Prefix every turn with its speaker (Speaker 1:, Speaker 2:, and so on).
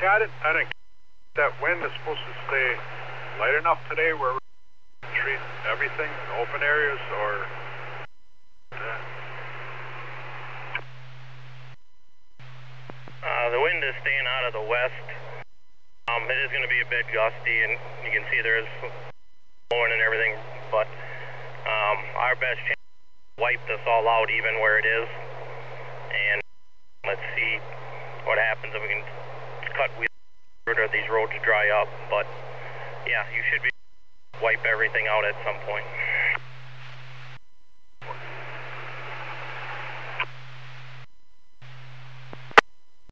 Speaker 1: Yeah, I didn't. That wind is supposed to stay light enough today where we treat everything open areas or.
Speaker 2: The wind is staying out of the west. It is going to be a bit gusty, and you can see there is blowing and everything, but our best chance is to wipe this all out even where it is, and let's see what happens if we can cut wheels or these roads dry up. But yeah, you should be able to wipe everything out at some point.